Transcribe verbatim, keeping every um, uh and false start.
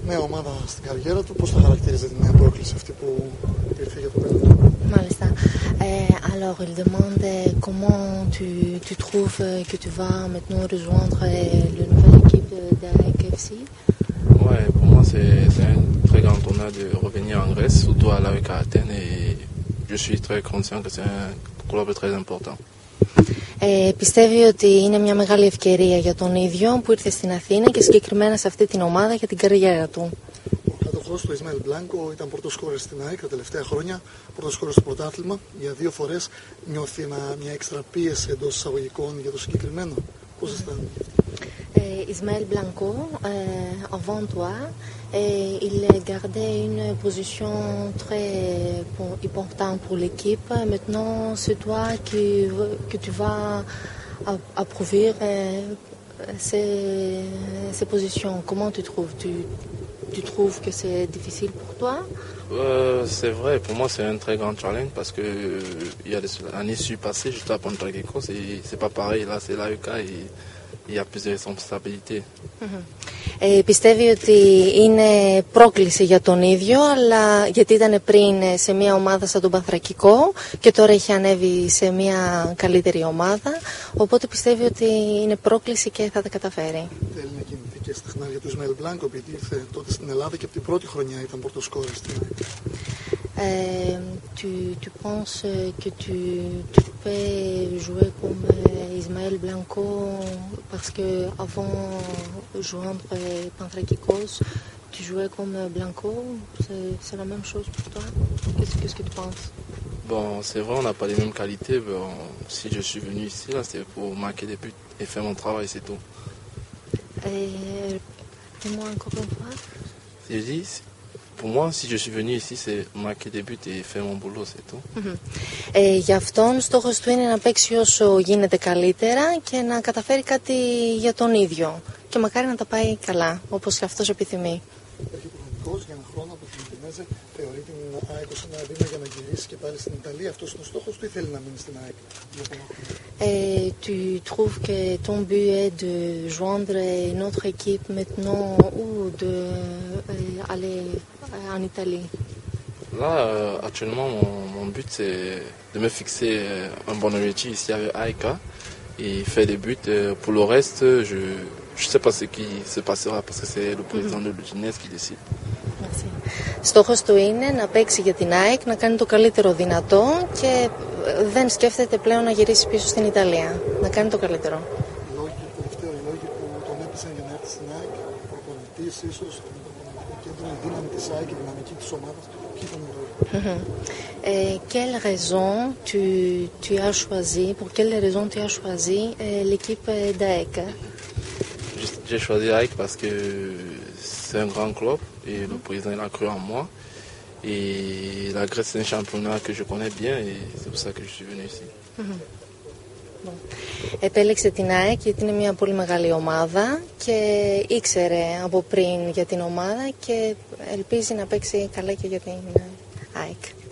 νέα ομάδα στην καριέρα του. Πώς θα χαρακτηρίζετε τη νέα πρόκληση αυτή που ήρθε για το μέλλον? Μάλιστα. Euh, alors, il demande comment tu, tu trouves que tu vas maintenant rejoindre la nouvelle équipe d'A E K F C. Ouais, pour moi c'est un très grand honneur de revenir en Grèce, surtout à l'A E K Athènes, et je suis très conscient que c'est un club très important. Ε, πιστεύει ότι είναι μια μεγάλη ευκαιρία για τον ίδιο που ήρθε στην Αθήνα και συγκεκριμένα σε αυτή την ομάδα για την καριέρα του. Ο κατοχός του Ισμαήλ Μπλάνκο ήταν πρώτος σκόρερ στην ΑΕΚ τα τελευταία χρόνια, πρώτος σκόρερ στο πρωτάθλημα. Για δύο φορές νιώθει ένα, μια έξτρα πίεση εντός εισαγωγικών για το συγκεκριμένο. Πώς αισθάνεται? Ismaël Blanco, euh, avant toi, et il gardait une position très importante pour l'équipe. Maintenant, c'est toi qui, que tu vas approuver euh, ces, ces positions. Comment tu trouves? Tu, tu trouves que c'est difficile pour toi? Euh, c'est vrai, pour moi c'est un très grand challenge parce que il y a l'année passée, j'étais à Pantrakikos et c'est pas pareil, là c'est l'A E K et il y a plus de responsabilités. Mm-hmm. Ε, πιστεύει ότι είναι πρόκληση για τον ίδιο, αλλά γιατί ήταν πριν σε μια ομάδα σαν τον Πανθρακικό και τώρα έχει ανέβει σε μια καλύτερη ομάδα, οπότε πιστεύει ότι είναι πρόκληση και θα τα καταφέρει. Θέλει να κινηθεί και στα χνάρια του Ισμαήλ Μπλάνκο, επειδή ήρθε τότε στην Ελλάδα και από την πρώτη χρονιά ήταν πρωτοσκόρερ στην ΑΕΚ. Euh, tu, tu penses que tu, tu peux jouer comme Ismaël Blanco parce que avant de joindre Panthrakikos, tu jouais comme Blanco, c'est la même chose pour toi? Qu'est-ce qu'est-ce que tu penses? Bon, c'est vrai, on n'a pas les mêmes qualités. Bon, si je suis venu ici, là, c'est pour marquer des buts et faire mon travail, c'est tout. Et, dis-moi encore une fois. Je dis, pour moi, si je suis venu ici, c'est marquer des buts et faire mon boulot, c'est tout. Mm-hmm. Ε, για αυτόν, στόχος του είναι να παίξει όσο γίνεται καλύτερα και να καταφέρει κάτι για τον ίδιο. Και μακάρι να τα πάει καλά, όπως και αυτός επιθυμεί. Αρχιπραγματικός, για ένα χρόνο από την Ινδονέζια, θεωρεί την ΑΕΚ ως ένα βήμα για να γυρίσει και πάλι στην Ιταλία. Αυτός είναι ο στόχος του ή θέλει να μείνει στην ΑΕΚ? Et tu trouves que ton but est de joindre une autre équipe maintenant ou d'aller en Italie? Là, euh, actuellement, mon, mon but, c'est de me fixer un bon objectif ici avec A E K et faire des buts. Pour le reste, je ne sais pas ce qui se passera parce que c'est le président mm-hmm. de l'Udinese qui décide. Merci. Στόχος του είναι να παίξει για την ΑΕΚ, να κάνει το καλύτερο δυνατό και δεν σκέφτεται πλέον να γυρίσει πίσω στην Ιταλία. Να κάνει το καλύτερο. Οι λόγοι, τελευταίο, οι λόγοι που τον έπεισαν για να έρθει στην ΑΕΚ, προπονητής ίσως, το κέντρο, η δύναμη της ΑΕΚ, η δυναμική της ομάδας, ποιοι ήταν οι λόγοι? Et quelle raison tu, tu as choisi, pour quelle raison tu as choisi euh, l'équipe d'A E K? J'ai choisi A E K parce que c'est un grand club et le président il a cru en moi. Et la Grèce c'est un championnat que je connais bien et c'est pour ça que je suis venu ici. Mm-hmm. Bon. Επέλεξε την ΑΕΚ γιατί είναι μια πολύ μεγάλη ομάδα και ήξερε από πριν για την ομάδα και ελπίζει να παίξει καλά και για την ΑΕΚ.